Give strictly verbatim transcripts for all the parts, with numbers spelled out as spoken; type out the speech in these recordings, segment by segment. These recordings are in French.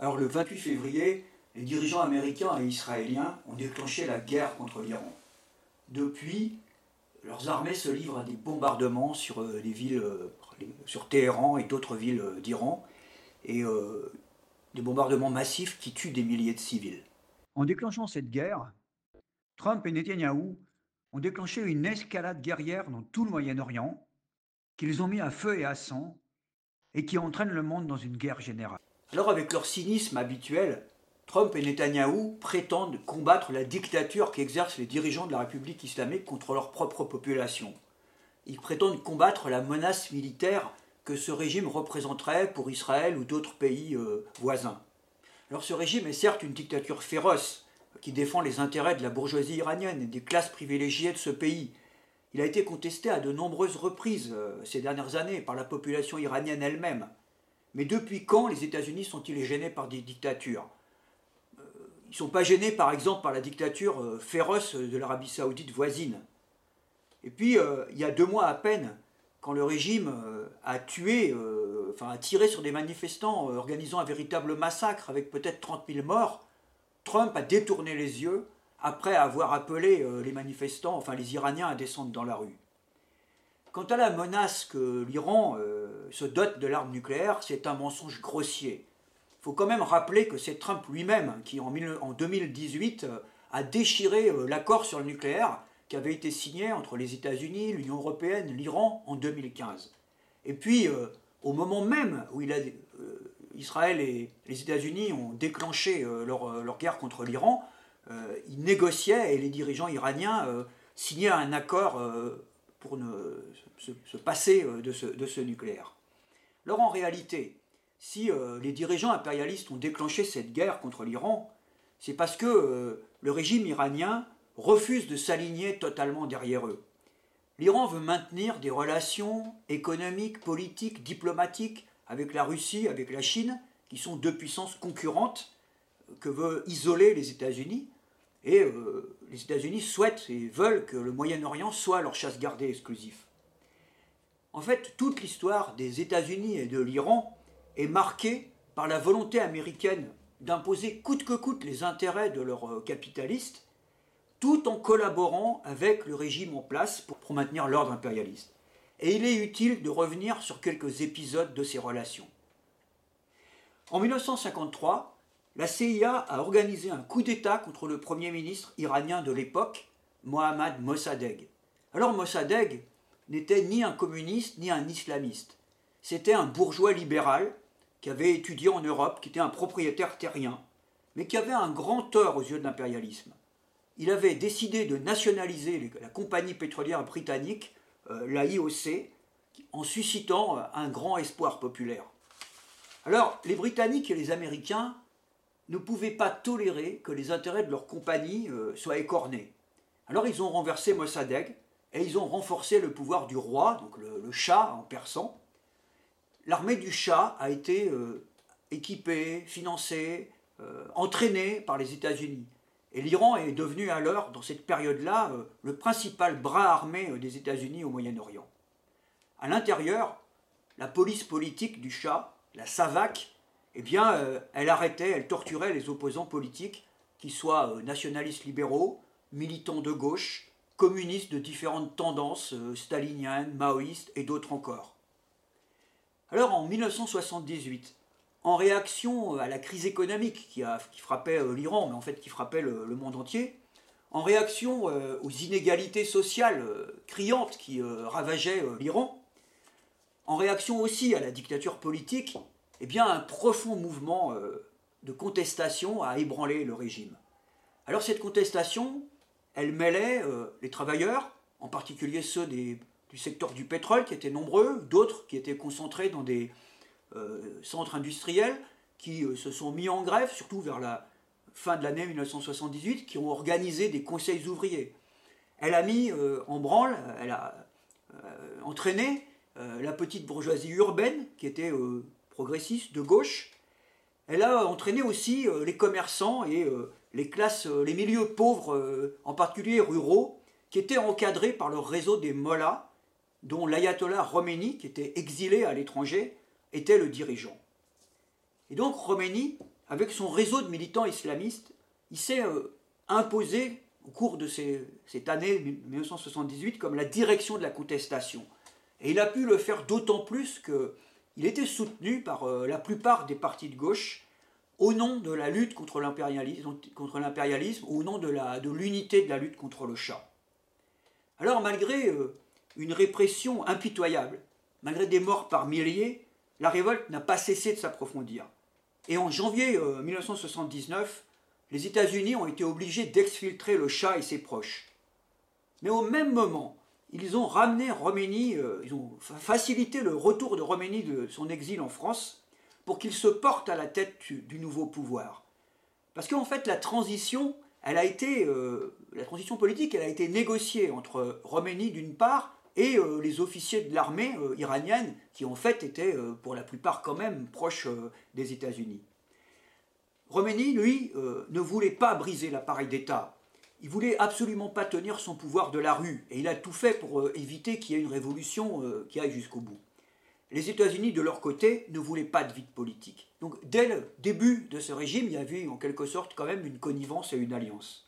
Alors le vingt-huit février, les dirigeants américains et israéliens ont déclenché la guerre contre l'Iran. Depuis, leurs armées se livrent à des bombardements sur euh, les villes, euh, sur Téhéran et d'autres villes euh, d'Iran, et euh, des bombardements massifs qui tuent des milliers de civils. En déclenchant cette guerre, Trump et Netanyahou ont déclenché une escalade guerrière dans tout le Moyen-Orient, qu'ils ont mis à feu et à sang, et qui entraîne le monde dans une guerre générale. Alors avec leur cynisme habituel, Trump et Netanyahou prétendent combattre la dictature qu'exercent les dirigeants de la République islamique contre leur propre population. Ils prétendent combattre la menace militaire que ce régime représenterait pour Israël ou d'autres pays euh, voisins. Alors ce régime est certes une dictature féroce qui défend les intérêts de la bourgeoisie iranienne et des classes privilégiées de ce pays. Il a été contesté à de nombreuses reprises euh, ces dernières années par la population iranienne elle-même. Mais depuis quand les États-Unis sont-ils gênés par des dictatures ? euh, Ils ne sont pas gênés par exemple par la dictature euh, féroce de l'Arabie saoudite voisine. Et puis euh, il y a deux mois à peine, quand le régime euh, a tué, euh, enfin a tiré sur des manifestants, euh, organisant un véritable massacre avec peut-être trente mille morts, Trump a détourné les yeux après avoir appelé euh, les manifestants, enfin les Iraniens, à descendre dans la rue. Quant à la menace que l'Iran euh, se dote de l'arme nucléaire, c'est un mensonge grossier. Il faut quand même rappeler que c'est Trump lui-même qui, en, en deux mille dix-huit, euh, a déchiré euh, l'accord sur le nucléaire qui avait été signé entre les États-Unis, l'Union européenne, l'Iran en deux mille quinze. Et puis, euh, au moment même où il a, euh, Israël et les États-Unis ont déclenché euh, leur, euh, leur guerre contre l'Iran, euh, ils négociaient et les dirigeants iraniens euh, signaient un accord euh, pour ne, se, se passer euh, de, ce, de ce nucléaire. Alors en réalité, si euh, les dirigeants impérialistes ont déclenché cette guerre contre l'Iran, c'est parce que euh, le régime iranien refuse de s'aligner totalement derrière eux. L'Iran veut maintenir des relations économiques, politiques, diplomatiques avec la Russie, avec la Chine, qui sont deux puissances concurrentes que veut isoler les États-Unis. Et euh, les États-Unis souhaitent et veulent que le Moyen-Orient soit leur chasse gardée exclusif. En fait, toute l'histoire des États-Unis et de l'Iran est marquée par la volonté américaine d'imposer coûte que coûte les intérêts de leurs capitalistes, tout en collaborant avec le régime en place pour, pour maintenir l'ordre impérialiste. Et il est utile de revenir sur quelques épisodes de ces relations. En mille neuf cent cinquante-trois, la C I A a organisé un coup d'État contre le premier ministre iranien de l'époque, Mohammad Mossadegh. Alors Mossadegh n'était ni un communiste ni un islamiste. C'était un bourgeois libéral qui avait étudié en Europe, qui était un propriétaire terrien, mais qui avait un grand tort aux yeux de l'impérialisme. Il avait décidé de nationaliser la compagnie pétrolière britannique, euh, la I O C, en suscitant un grand espoir populaire. Alors, les Britanniques et les Américains ne pouvaient pas tolérer que les intérêts de leur compagnie euh, soient écornés. Alors ils ont renversé Mossadegh et ils ont renforcé le pouvoir du roi, donc le, le Shah en persan. L'armée du Shah a été euh, équipée, financée, euh, entraînée par les États-Unis. Et l'Iran est devenu alors, dans cette période-là, euh, le principal bras armé euh, des États-Unis au Moyen-Orient. À l'intérieur, la police politique du Shah, la SAVAK, eh bien, euh, elle arrêtait, elle torturait les opposants politiques, qu'ils soient euh, nationalistes libéraux, militants de gauche, communistes de différentes tendances, euh, staliniennes, maoïstes et d'autres encore. Alors en mille neuf cent soixante-dix-huit, en réaction à la crise économique qui, a, qui frappait euh, l'Iran, mais en fait qui frappait le, le monde entier, en réaction euh, aux inégalités sociales euh, criantes qui euh, ravageaient euh, l'Iran, en réaction aussi à la dictature politique, eh bien, un profond mouvement euh, de contestation a ébranlé le régime. Alors cette contestation, elle mêlait euh, les travailleurs, en particulier ceux des, du secteur du pétrole, qui étaient nombreux, d'autres qui étaient concentrés dans des euh, centres industriels, qui euh, se sont mis en grève, surtout vers la fin de l'année mille neuf cent soixante-dix-huit, qui ont organisé des conseils ouvriers. Elle a mis euh, en branle, elle a euh, entraîné euh, la petite bourgeoisie urbaine, qui était euh, progressiste, de gauche. Elle a entraîné aussi euh, les commerçants et euh, les classes, euh, les milieux pauvres, euh, en particulier ruraux, qui étaient encadrés par le réseau des mollahs, dont l'ayatollah Khomeini, qui était exilé à l'étranger, était le dirigeant. Et donc Khomeini avec son réseau de militants islamistes, il s'est euh, imposé au cours de ces, cette année mille neuf cent soixante-dix-huit comme la direction de la contestation. Et il a pu le faire d'autant plus qu'il était soutenu par euh, la plupart des partis de gauche au nom de la lutte contre l'impérialisme, contre l'impérialisme au nom de, la, de l'unité de la lutte contre le Shah. Alors malgré euh, une répression impitoyable, malgré des morts par milliers, la révolte n'a pas cessé de s'approfondir. Et en janvier euh, mille neuf cent soixante-dix-neuf, les États-Unis ont été obligés d'exfiltrer le Shah et ses proches. Mais au même moment, ils ont ramené Khomeini, euh, ils ont facilité le retour de Khomeini de son exil en France pour qu'il se porte à la tête du, du nouveau pouvoir. Parce qu'en fait, la transition, elle a été, euh, la transition politique, elle a été négociée entre Khomeini d'une part et euh, les officiers de l'armée euh, iranienne qui en fait étaient euh, pour la plupart quand même proches euh, des États-Unis. Khomeini, lui, euh, ne voulait pas briser l'appareil d'État. Il voulait absolument pas tenir son pouvoir de la rue. Et il a tout fait pour euh, éviter qu'il y ait une révolution euh, qui aille jusqu'au bout. Les États-Unis, de leur côté, ne voulaient pas de vide politique. Donc, dès le début de ce régime, il y avait en quelque sorte quand même une connivence et une alliance.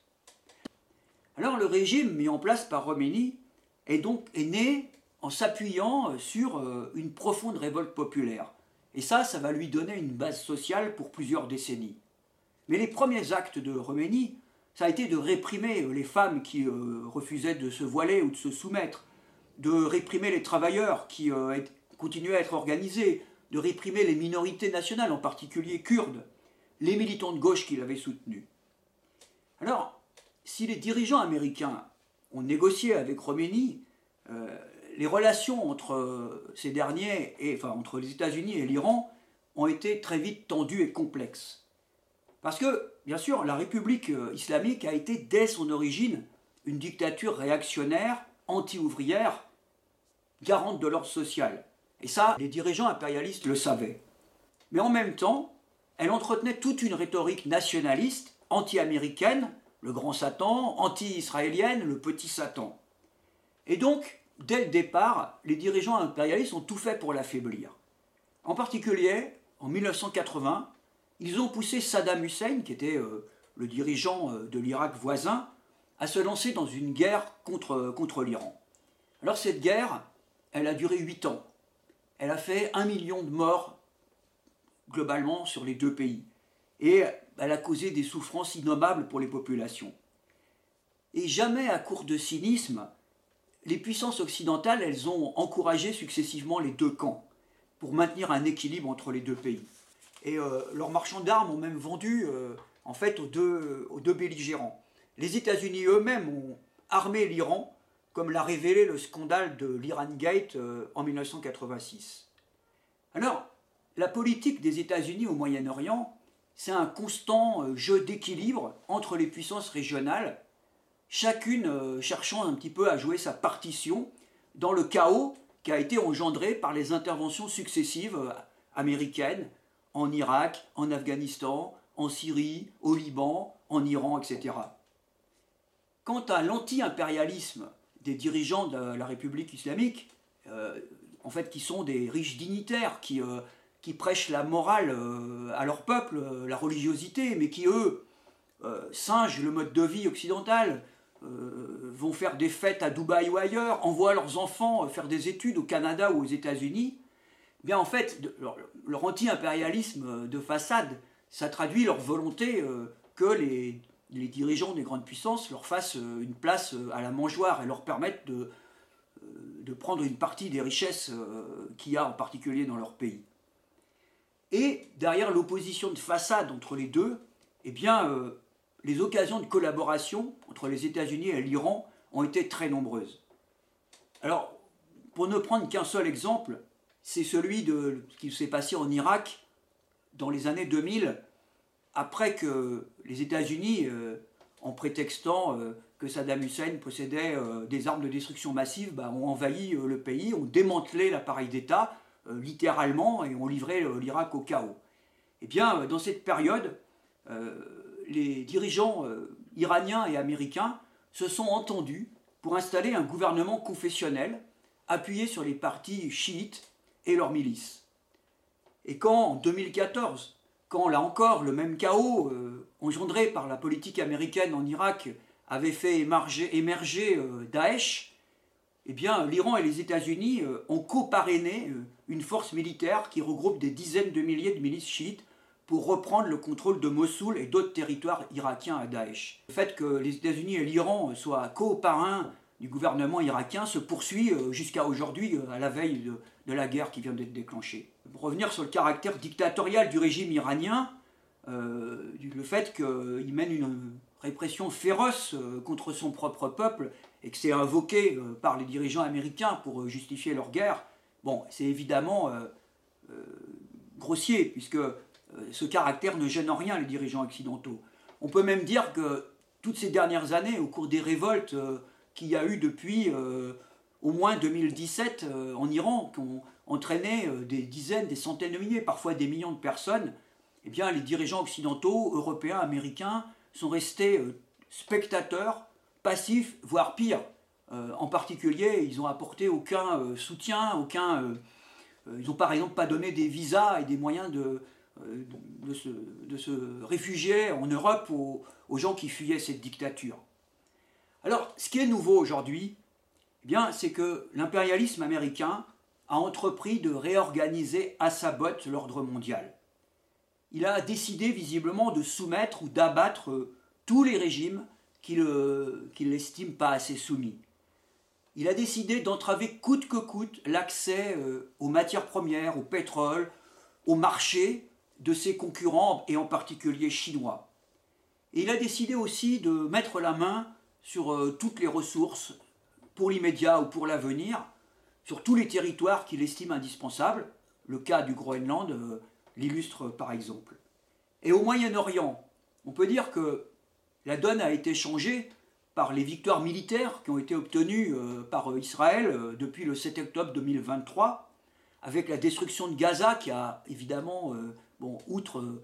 Alors, le régime mis en place par Khomeini est donc est né en s'appuyant sur euh, une profonde révolte populaire. Et ça, ça va lui donner une base sociale pour plusieurs décennies. Mais les premiers actes de Khomeini, ça a été de réprimer les femmes qui euh, refusaient de se voiler ou de se soumettre, de réprimer les travailleurs qui euh, continuaient à être organisés, de réprimer les minorités nationales, en particulier kurdes, les militants de gauche qu'il avait soutenus. Alors, si les dirigeants américains ont négocié avec Khomeini, euh, les relations entre euh, ces derniers, et, enfin entre les États-Unis et l'Iran, ont été très vite tendues et complexes. Parce que, bien sûr, la République islamique a été, dès son origine, une dictature réactionnaire, anti-ouvrière, garante de l'ordre social. Et ça, les dirigeants impérialistes le savaient. Mais en même temps, elle entretenait toute une rhétorique nationaliste, anti-américaine, le grand Satan, anti-israélienne, le petit Satan. Et donc, dès le départ, les dirigeants impérialistes ont tout fait pour l'affaiblir. En particulier, en mille neuf cent quatre-vingts, ils ont poussé Saddam Hussein, qui était euh, le dirigeant euh, de l'Irak voisin, à se lancer dans une guerre contre, euh, contre l'Iran. Alors cette guerre, elle a duré huit ans. Elle a fait un million de morts globalement sur les deux pays. Et elle a causé des souffrances innommables pour les populations. Et jamais à court de cynisme, les puissances occidentales, elles ont encouragé successivement les deux camps pour maintenir un équilibre entre les deux pays. Et euh, leurs marchands d'armes ont même vendu euh, en fait aux deux, aux deux belligérants. Les États-Unis eux-mêmes ont armé l'Iran, comme l'a révélé le scandale de l'Iran Gate euh, en mille neuf cent quatre-vingt-six. Alors, la politique des États-Unis au Moyen-Orient, c'est un constant euh, jeu d'équilibre entre les puissances régionales, chacune euh, cherchant un petit peu à jouer sa partition dans le chaos qui a été engendré par les interventions successives euh, américaines, en Irak, en Afghanistan, en Syrie, au Liban, en Iran, et cetera. Quant à l'anti-impérialisme des dirigeants de la République islamique, euh, en fait qui sont des riches dignitaires, qui, euh, qui prêchent la morale euh, à leur peuple, euh, la religiosité, mais qui eux euh, singent le mode de vie occidental, euh, vont faire des fêtes à Dubaï ou ailleurs, envoient leurs enfants faire des études au Canada ou aux États-Unis, bien en fait, de, leur, leur anti-impérialisme de façade, ça traduit leur volonté euh, que les, les dirigeants des grandes puissances leur fassent euh, une place euh, à la mangeoire et leur permettent de, euh, de prendre une partie des richesses euh, qu'il y a en particulier dans leur pays. Et derrière l'opposition de façade entre les deux, eh bien, euh, les occasions de collaboration entre les États-Unis et l'Iran ont été très nombreuses. Alors, pour ne prendre qu'un seul exemple, c'est celui de ce qui s'est passé en Irak dans les années deux mille, après que les États-Unis, euh, en prétextant euh, que Saddam Hussein possédait euh, des armes de destruction massive, bah, ont envahi euh, le pays, ont démantelé l'appareil d'État, euh, littéralement, et ont livré euh, l'Irak au chaos. Eh bien, euh, dans cette période, euh, les dirigeants euh, iraniens et américains se sont entendus pour installer un gouvernement confessionnel appuyé sur les partis chiites et leurs milices. Et quand, en deux mille quatorze, quand, là encore, le même chaos, euh, engendré par la politique américaine en Irak, avait fait émerger, émerger euh, Daesh, eh bien, l'Iran et les États-Unis euh, ont co-parrainé euh, une force militaire qui regroupe des dizaines de milliers de milices chiites pour reprendre le contrôle de Mossoul et d'autres territoires irakiens à Daesh. Le fait que les États-Unis et l'Iran soient co-parrains du gouvernement irakien se poursuit euh, jusqu'à aujourd'hui, euh, à la veille de, de la guerre qui vient d'être déclenchée. Pour revenir sur le caractère dictatorial du régime iranien, euh, le fait qu'il mène une répression féroce euh, contre son propre peuple et que c'est invoqué euh, par les dirigeants américains pour euh, justifier leur guerre, bon, c'est évidemment euh, euh, grossier, puisque euh, ce caractère ne gêne en rien les dirigeants occidentaux. On peut même dire que toutes ces dernières années, au cours des révoltes euh, qu'il y a eu depuis euh, au moins deux mille dix-sept euh, en Iran, qui ont entraîné euh, des dizaines, des centaines de milliers, parfois des millions de personnes, eh bien, les dirigeants occidentaux, européens, américains, sont restés euh, spectateurs, passifs, voire pire. Euh, en particulier, ils n'ont apporté aucun euh, soutien, aucun, euh, euh, ils n'ont par exemple pas donné des visas et des moyens de, euh, de, se, de se réfugier en Europe aux, aux gens qui fuyaient cette dictature. Alors, ce qui est nouveau aujourd'hui, eh bien, c'est que l'impérialisme américain a entrepris de réorganiser à sa botte l'ordre mondial. Il a décidé visiblement de soumettre ou d'abattre euh, tous les régimes qu'il euh, qu'il n'estime pas assez soumis. Il a décidé d'entraver coûte que coûte l'accès euh, aux matières premières, au pétrole, au marché de ses concurrents, et en particulier chinois. Et il a décidé aussi de mettre la main sur euh, toutes les ressources, pour l'immédiat ou pour l'avenir, sur tous les territoires qu'il estime indispensables. Le cas du Groenland euh, l'illustre par exemple. Et au Moyen-Orient, on peut dire que la donne a été changée par les victoires militaires qui ont été obtenues euh, par Israël euh, depuis le sept octobre deux mille vingt-trois, avec la destruction de Gaza qui a évidemment, euh, bon, outre euh,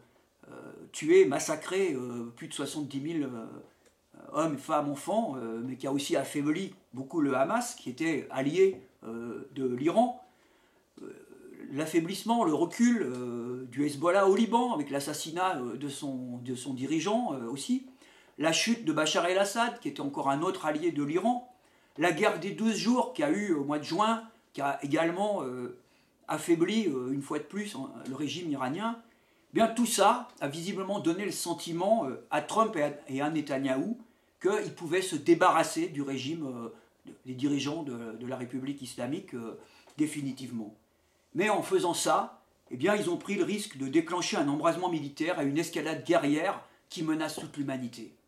tué, massacré euh, plus de soixante-dix mille euh, hommes, femmes, enfants, euh, mais qui a aussi affaibli beaucoup le Hamas, qui était allié euh, de l'Iran. Euh, l'affaiblissement, le recul euh, du Hezbollah au Liban, avec l'assassinat euh, de, son, de son dirigeant euh, aussi, la chute de Bachar el-Assad, qui était encore un autre allié de l'Iran, la guerre des douze jours qu'il y a eu au mois de juin, qui a également euh, affaibli euh, une fois de plus hein, le régime iranien. Bien, tout ça a visiblement donné le sentiment euh, à Trump et à, et à Netanyahou qu'ils pouvaient se débarrasser du régime euh, des dirigeants de, de la République islamique euh, définitivement. Mais en faisant ça, eh bien, ils ont pris le risque de déclencher un embrasement militaire et une escalade guerrière qui menace toute l'humanité.